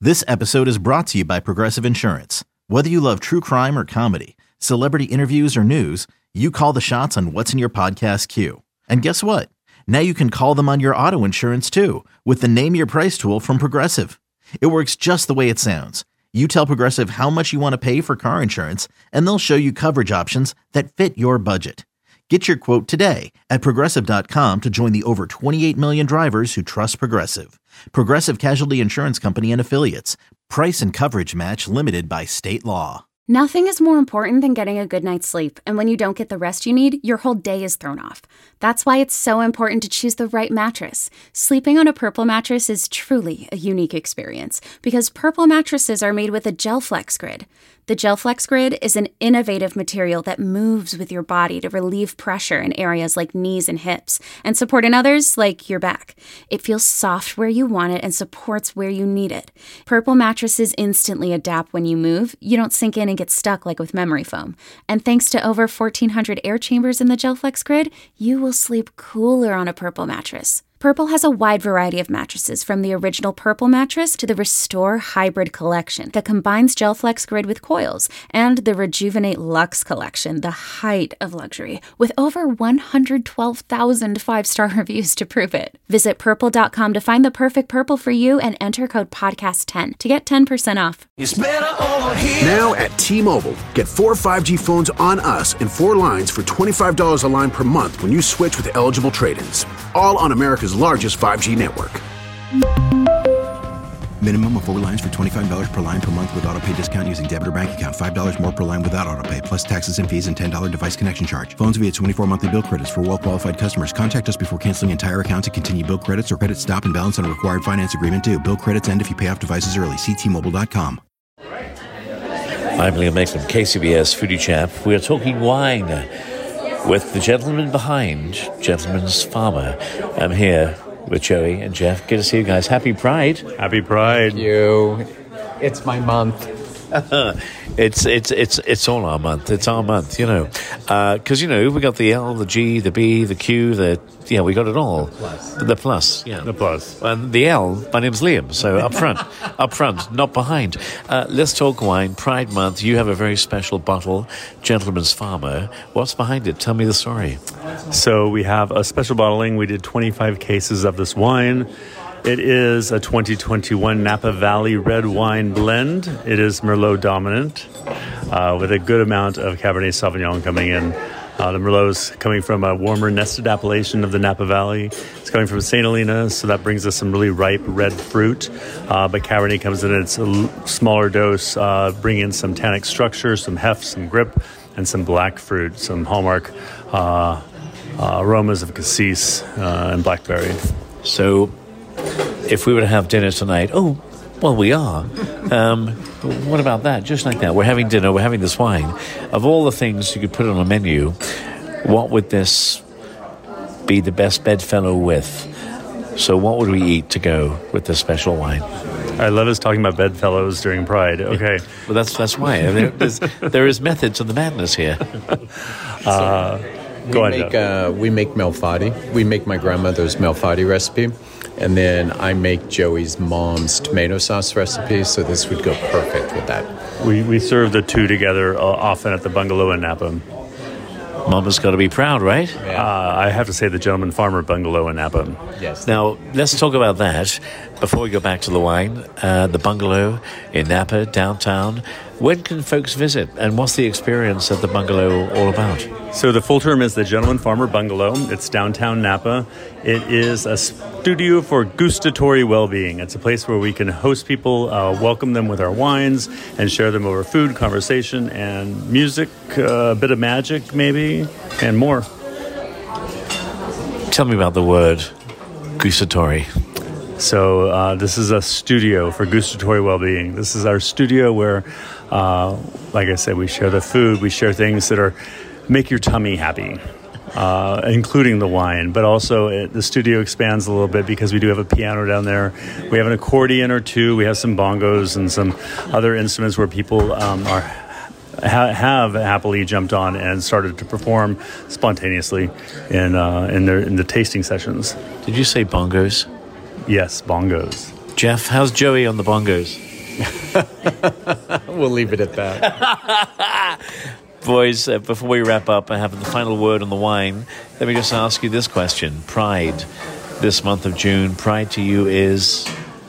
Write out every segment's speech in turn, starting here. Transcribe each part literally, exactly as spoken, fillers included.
This episode is brought to you by Progressive Insurance. Whether you love true crime or comedy, celebrity interviews or news, you call the shots on what's in your podcast queue. And guess what? Now you can call them on your auto insurance too with the Name Your Price tool from Progressive. It works just the way it sounds. You tell Progressive how much you want to pay for car insurance, and they'll show you coverage options that fit your budget. Get your quote today at Progressive dot com to join the over twenty-eight million drivers who trust Progressive. Progressive Casualty Insurance Company and Affiliates. Price and coverage match limited by state law. Nothing is more important than getting a good night's sleep, and when you don't get the rest you need, your whole day is thrown off. That's why it's so important to choose the right mattress. Sleeping on a Purple mattress is truly a unique experience because Purple mattresses are made with a GelFlex Grid. The GelFlex Grid is an innovative material that moves with your body to relieve pressure in areas like knees and hips and support in others like your back. It feels soft where you want it and supports where you need it. Purple mattresses instantly adapt when you move. You don't sink in and get stuck like with memory foam. And thanks to over fourteen hundred air chambers in the GelFlex Grid, you will sleep cooler on a Purple mattress. Purple has a wide variety of mattresses, from the original Purple mattress to the Restore Hybrid collection that combines GelFlex Grid with coils, and the Rejuvenate Luxe collection, the height of luxury, with over one hundred twelve thousand five-star reviews to prove it. Visit purple dot com to find the perfect Purple for you and enter code podcast ten to get ten percent off. It's better over here. Now at T-Mobile, get four five G phones on us and four lines for twenty-five dollars a line per month when you switch with eligible trade-ins. All on America's largest five G network. Minimum of four lines for twenty-five dollars per line per month with autopay discount using debit or bank account. five dollars more per line without autopay, plus taxes and fees and ten dollars device connection charge. Phones via twenty-four monthly bill credits for well-qualified customers. Contact us before canceling entire account to continue bill credits or credit stop and balance on a required finance agreement due. Bill credits end if you pay off devices early. See T Mobile dot com. I'm Liam Mason, K C B S Foodie Chap. We are talking wine with the gentleman behind Gentleman's Farmer. I'm here with Joey and Jeff. Good to see you guys. Happy Pride. Happy Pride. Thank you. It's my month. it's it's it's it's all our month. It's our month, you know, because uh, you know we got the L, the G, the B, the Q, the yeah, we got it all. The plus, the plus, yeah, the plus, and the L. My name's Liam, so up front, up front, not behind. Uh, let's talk wine. Pride Month. You have a very special bottle, Gentleman's Farmer. What's behind it? Tell me the story. So we have a special bottling. We did twenty-five cases of this wine. It is a twenty twenty-one Napa Valley red wine blend. It is Merlot dominant, uh, with a good amount of Cabernet Sauvignon coming in. Uh, the Merlot is coming from a warmer nested appellation of the Napa Valley. It's coming from Saint Helena, so that brings us some really ripe red fruit. Uh, but Cabernet comes in its a l- smaller dose, uh, bringing in some tannic structure, some heft, some grip, and some black fruit, some hallmark uh, uh, aromas of cassis uh, and blackberry. So, if we were to have dinner tonight, oh, well, we are. Um, what about that? Just like that. We're having dinner, we're having this wine. Of all the things you could put on a menu, what would this be the best bedfellow with? So what would we eat to go with this special wine? I love us talking about bedfellows during Pride. Okay. Well, that's that's why. There, there is method to the madness here. uh, go we on, make, uh, we make Malfatti. We make my grandmother's Malfatti recipe. And then I make Joey's mom's tomato sauce recipe, so this would go perfect with that. We we serve the two together uh, often at the bungalow in Napa. Mama's got to be proud, right? Yeah. Uh, I have to say the Gentleman Farmer bungalow in Napa. Yes. Now, let's talk about that before we go back to the wine. Uh, the bungalow in Napa, downtown. When can folks visit, and what's the experience of the bungalow all about? So the full term is the Gentleman Farmer Bungalow. It's downtown Napa. It is a studio for gustatory well-being. It's a place where we can host people, uh, welcome them with our wines, and share them over food, conversation, and music, uh, a bit of magic maybe, and more. Tell me about the word gustatory. So uh, this is a studio for gustatory well-being. This is our studio where, uh, like I said, we share the food, we share things that are make your tummy happy, uh, including the wine. But also it, the studio expands a little bit because we do have a piano down there. We have an accordion or two. We have some bongos and some other instruments where people um, are ha- have happily jumped on and started to perform spontaneously in uh, in their in the tasting sessions. Did you say bongos? Yes, bongos. Jeff, how's Joey on the bongos? We'll leave it at that. Boys, uh, before we wrap up and have the final word on the wine, let me just ask you this question. Pride, this month of June, Pride to you is?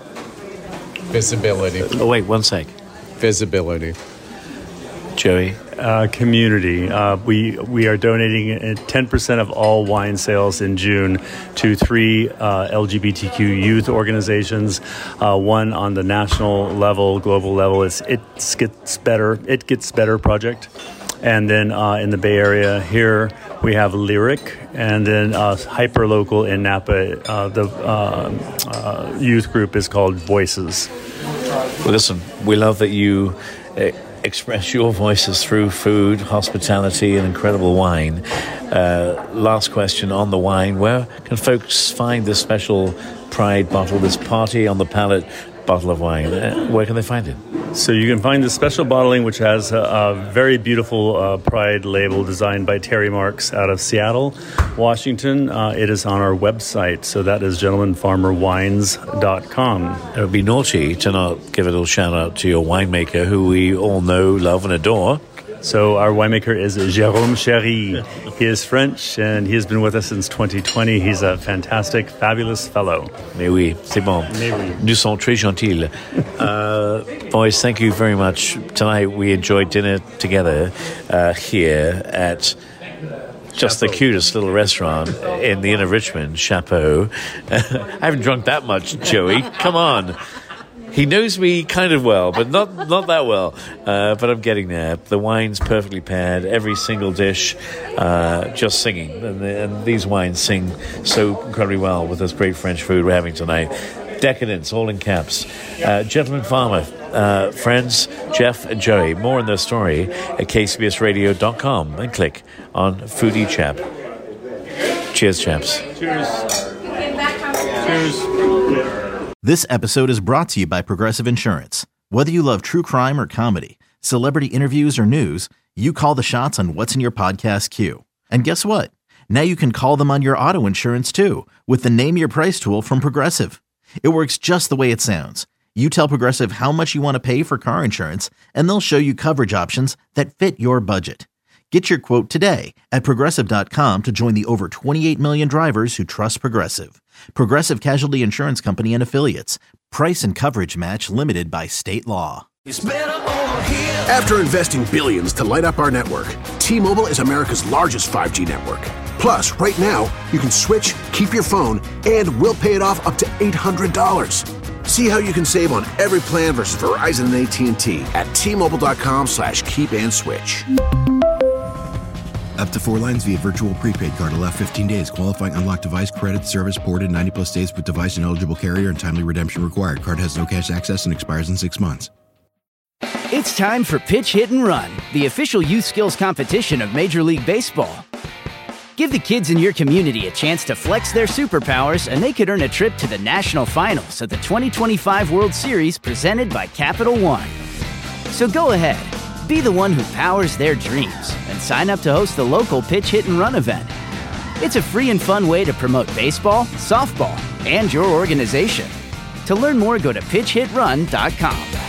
Visibility. Oh, wait, one sec. Visibility. Joey? Uh, community. Uh, we we are donating ten percent of all wine sales in June to three uh, L G B T Q youth organizations. Uh, one on the national level, global level. It's It Gets Better. It Gets Better project. And then uh, in the Bay Area here, we have Lyric, and then uh, hyper local in Napa. Uh, the uh, uh, youth group is called Voices. Well, listen, we love that you uh, express your voices through food, hospitality, and incredible wine. Uh, last question on the wine. Where can folks find this special Pride bottle, this Party on the Palate bottle of wine? Uh, where can they find it? So you can find the special bottling, which has a, a very beautiful uh, Pride label designed by Terry Marks out of Seattle, Washington. Uh, it is on our website. So that is gentleman farmer wines dot com. It would be naughty to not give a little shout out to your winemaker, who we all know, love, and adore. So our winemaker is Jérôme Chéry. He is French, and he has been with us since twenty twenty. He's a fantastic, fabulous fellow. Mais oui, c'est bon. Mais oui. Nous sommes très gentils. Uh, boys, thank you very much. Tonight we enjoyed dinner together uh, here at just Chapeau. The cutest little restaurant in the Inn of Richmond, Chapeau. I haven't drunk that much, Joey. Come on. He knows me kind of well, but not not that well. Uh, but I'm getting there. The wine's perfectly paired. Every single dish, uh, just singing. And, and these wines sing so incredibly well with this great French food we're having tonight. Decadence, all in caps. Uh, Gentleman Farmer, uh, friends, Jeff and Joey. More on their story at k c b s radio dot com and click on Foodie Chap. Cheers, chaps. Cheers. Cheers. This episode is brought to you by Progressive Insurance. Whether you love true crime or comedy, celebrity interviews or news, you call the shots on what's in your podcast queue. And guess what? Now you can call them on your auto insurance too with the Name Your Price tool from Progressive. It works just the way it sounds. You tell Progressive how much you want to pay for car insurance, and they'll show you coverage options that fit your budget. Get your quote today at Progressive dot com to join the over twenty-eight million drivers who trust Progressive. Progressive Casualty Insurance Company and Affiliates. Price and coverage match limited by state law. After investing billions to light up our network, T-Mobile is America's largest five G network. Plus, right now, you can switch, keep your phone, and we'll pay it off up to eight hundred dollars. See how you can save on every plan versus Verizon and A T and T at T Mobile dot com slash keep and switch. Up to four lines via virtual prepaid card. Allow fifteen days. Qualifying unlocked device credit service ported ninety plus days with device and eligible carrier and timely redemption required. Card has no cash access and expires in six months. It's time for Pitch Hit and Run, the official youth skills competition of Major League Baseball. Give the kids in your community a chance to flex their superpowers, and they could earn a trip to the national finals of the twenty twenty-five World Series presented by Capital One. So go ahead, be the one who powers their dreams, and sign up to host the local Pitch Hit and Run event. It's a free and fun way to promote baseball, softball, and your organization. To learn more, go to pitch hit run dot com.